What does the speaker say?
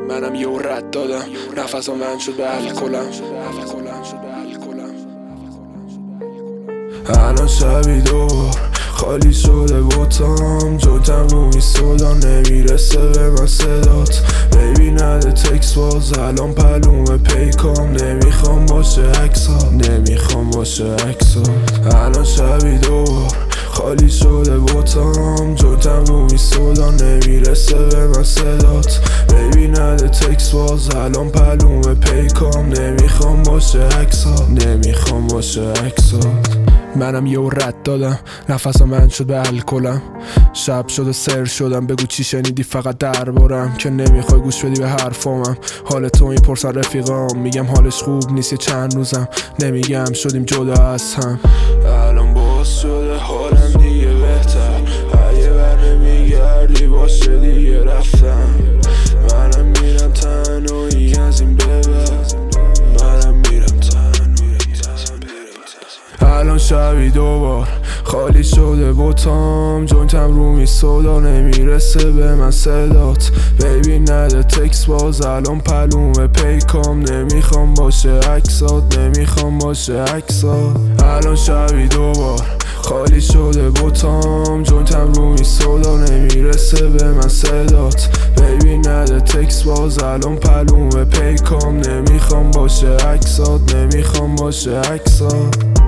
منم یه رد دادم، نفسم بند شد به الکلم. الان شبی دوبار خالی شده بوتام، جوتم رو میسودا نمیرسه به من صدات. بیبی نده تکس باز الان پلوم پیکام، نمیخوام باشه عکسات، نمیخوام باشه عکسات. الان شبی دوبار خالی شده بوتام، جوتم رو میسودا نمیرسه به من صدات. بیبی نده تکس باز الان پلوم پیکام، نمیخوام باشه عکسات، نمیخوام باشه عکسات. منم یه رد دادم، نفسم بند شد به الکلم. شب شد و سر شدم، بگو چی شنیدی فقط دربارم، که نمیخوای گوش بدی به حرفامم. حال تو میپرسن رفیقام، میگم حالش خوب نیست یه چند روزم، نمیگم شدیم جدا از هم. الان باز شده حالم دیگه بهتر، اگه بر نمیگردی باشه دیگه رفتم. منم میرم تنهایی از این ببر، منم میرم تنهایی از این ببر. الان شبی دوبار خالی شده بوتام، جوینتم رو میسودا نمیرسه به من صدات. بیبی نده تکس باز الان پلوم پیکام، نمیخوام باشه عکسات، نمیخوام باشه عکسات. الان شبی دوبار خالی شده بوتام، جوینتم رو میسودا نمیرسه به من صدات. بیبی نده تکس باز الان پلوم پیکام، نمیخوام باشه عکسات، نمیخوام باشه عکسات.